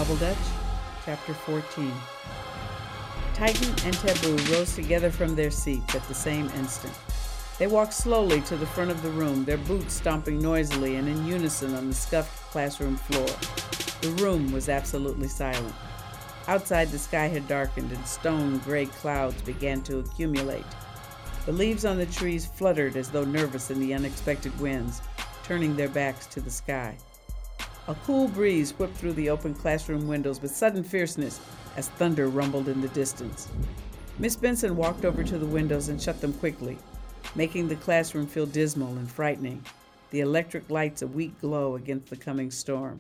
Double Dutch, Chapter 14. Titan and Taboo rose together from their seats at the same instant. They walked slowly to the front of the room, their boots stomping noisily and in unison on the scuffed classroom floor. The room was absolutely silent. Outside, the sky had darkened and stone gray clouds began to accumulate. The leaves on the trees fluttered as though nervous in the unexpected winds, turning their backs to the sky. A cool breeze whipped through the open classroom windows with sudden fierceness as thunder rumbled in the distance. Miss Benson walked over to the windows and shut them quickly, making the classroom feel dismal and frightening, the electric lights a weak glow against the coming storm.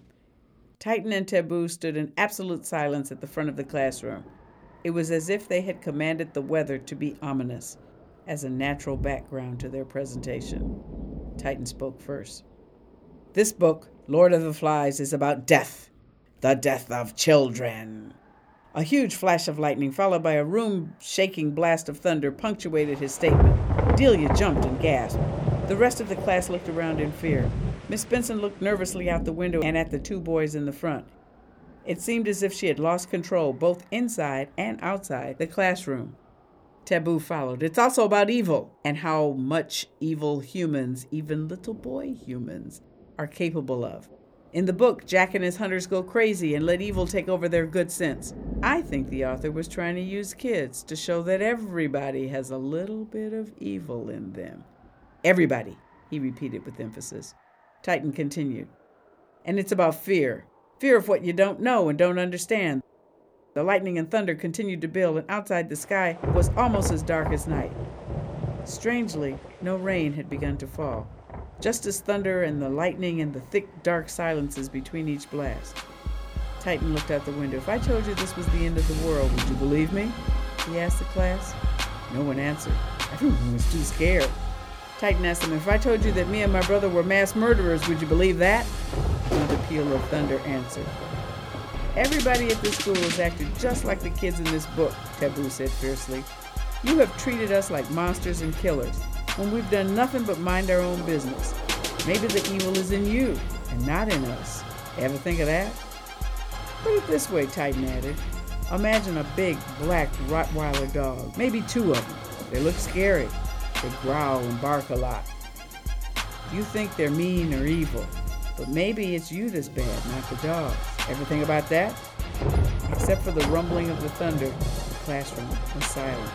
Titan and Taboo stood in absolute silence at the front of the classroom. It was as if they had commanded the weather to be ominous, as a natural background to their presentation. Titan spoke first. "This book, Lord of the Flies, is about death. The death of children." A huge flash of lightning, followed by a room-shaking blast of thunder, punctuated his statement. Delia jumped and gasped. The rest of the class looked around in fear. Miss Benson looked nervously out the window and at the two boys in the front. It seemed as if she had lost control, both inside and outside the classroom. Taboo followed. "It's also about evil, and how much evil humans, even little boy humans, are capable of. In the book, Jack and his hunters go crazy and let evil take over their good sense. I think the author was trying to use kids to show that everybody has a little bit of evil in them." "Everybody," he repeated with emphasis. Titan continued. "And it's about fear. Fear of what you don't know and don't understand." The lightning and thunder continued to build, and outside the sky was almost as dark as night. Strangely, no rain had begun to fall, just as thunder and the lightning and the thick, dark silences between each blast. Titan looked out the window. "If I told you this was the end of the world, would you believe me?" he asked the class. No one answered. Everyone was too scared. Titan asked them, "If I told you that me and my brother were mass murderers, would you believe that?" Another peal of thunder answered. "Everybody at this school has acted just like the kids in this book," Taboo said fiercely. "You have treated us like monsters and killers, when we've done nothing but mind our own business. Maybe the evil is in you, and not in us. Ever think of that?" "Put it this way," Titan added. "Imagine a big, black Rottweiler dog, maybe two of them. They look scary. They growl and bark a lot. You think they're mean or evil, but maybe it's you that's bad, not the dogs. Ever think about that?" Except for the rumbling of the thunder, the classroom was silent.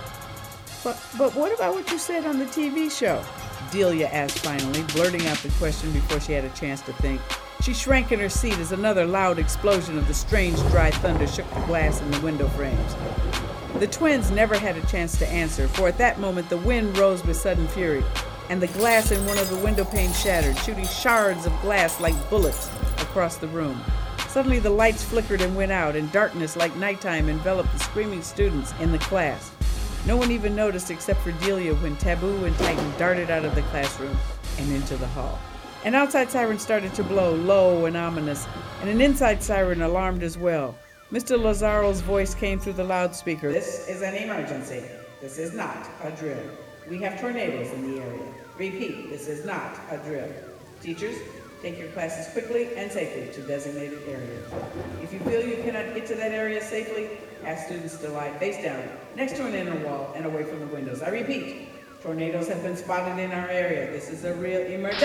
But what about what you said on the TV show?" Delia asked finally, blurting out the question before she had a chance to think. She shrank in her seat as another loud explosion of the strange, dry thunder shook the glass in the window frames. The twins never had a chance to answer, for at that moment the wind rose with sudden fury, and the glass in one of the window panes shattered, shooting shards of glass like bullets across the room. Suddenly the lights flickered and went out, and darkness like nighttime enveloped the screaming students in the class. No one even noticed except for Delia when Taboo and Titan darted out of the classroom and into the hall. An outside siren started to blow, low and ominous, and an inside siren alarmed as well. Mr. Lazaro's voice came through the loudspeaker. "This is an emergency. This is not a drill. We have tornadoes in the area. Repeat, this is not a drill. Teachers, take your classes quickly and safely to designated areas. If you feel you cannot get to that area safely, ask students to lie face down, next to an inner wall and away from the windows. I repeat, tornadoes have been spotted in our area. This is a real emergency."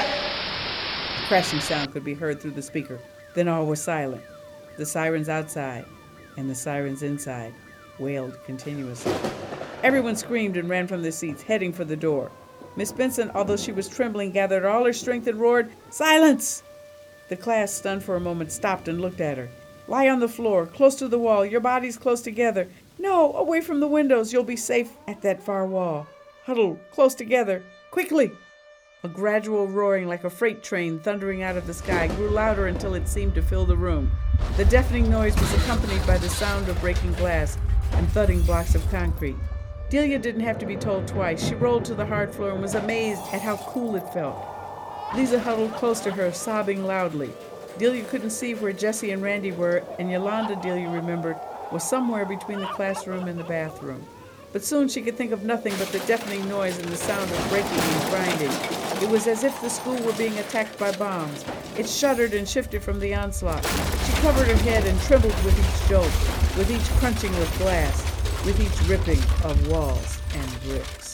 A crashing sound could be heard through the speaker. Then all was silent. The sirens outside and the sirens inside wailed continuously. Everyone screamed and ran from their seats, heading for the door. Miss Benson, although she was trembling, gathered all her strength and roared, "Silence!" The class, stunned for a moment, stopped and looked at her. "Lie on the floor, close to the wall, your bodies close together. No, away from the windows, you'll be safe at that far wall. Huddle, close together, quickly!" A gradual roaring like a freight train thundering out of the sky grew louder until it seemed to fill the room. The deafening noise was accompanied by the sound of breaking glass and thudding blocks of concrete. Delia didn't have to be told twice. She rolled to the hard floor and was amazed at how cool it felt. Lisa huddled close to her, sobbing loudly. Delia couldn't see where Jessie and Randy were, and Yolanda, Delia remembered, was somewhere between the classroom and the bathroom. But soon she could think of nothing but the deafening noise and the sound of breaking and grinding. It was as if the school were being attacked by bombs, It shuddered and shifted from the onslaught. She covered her head and trembled with each jolt, with each crunching of glass, with each ripping of walls and bricks.